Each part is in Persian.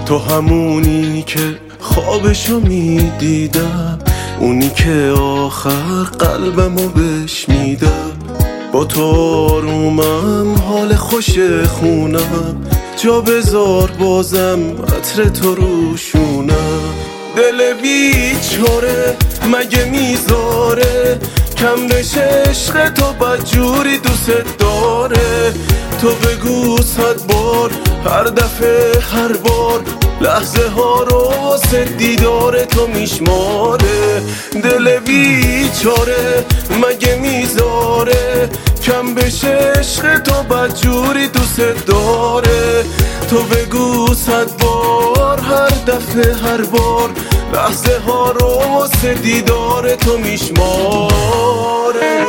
تو همونی که خوابشو میدیدم، اونی که آخر قلبمو بهش میدم. با تو آرومم، حال خوش خونم، جا بذار بازم عطر تو روشونم. دل بیچاره مگه میذاره کم بشه عشق تو، بدجوری دوست داره. تو بگو 100 بار، هر دفعه هر بار، لحظه ها رو واسه دیدار تو میشماره. دل بیچاره مگه میذاره کم بشه عشق تو، بدجوری دوست داره. تو بگو 100 بار، هر دفعه هر بار، لحظه ها رو واسه دیدار تو میشماره.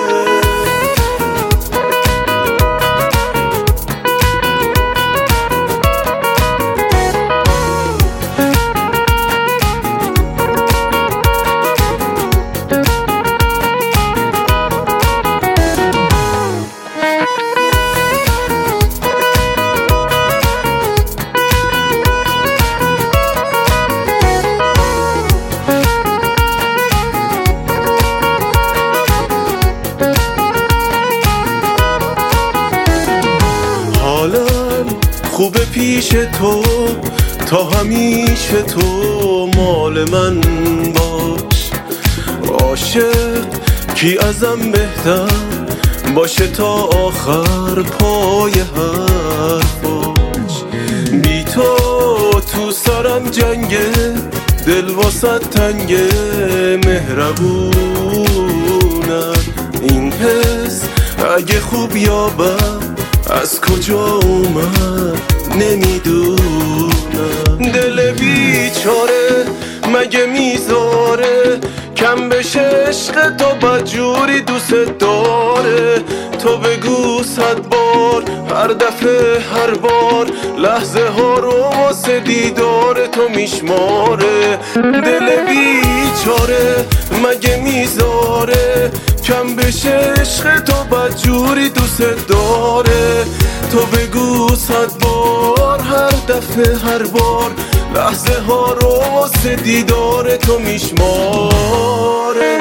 خوبه پیش تو، تا همیشه تو مال من باش. عاشق کی ازم بهتر باشه تا آخر پای حرفاش. بی تو سرم جنگه، دل واسه تنگه، مهربونم. این حس اگه خوب یا بد از کجا اومد نمیدونم. دل بیچاره مگه میذاره کم بشه عشق تو، بدجوری دوست داره. تو بگو 100 بار، هر دفعه هر بار، لحظه ها رو واسه دیدار تو میشماره. دل بیچاره مگه میذاره کم بشه عشق تو، بدجوری دوست داره. تو بگو 100 بار، هر دفعه هر بار، لحظه ها رو واسه دیدار تو میشماره.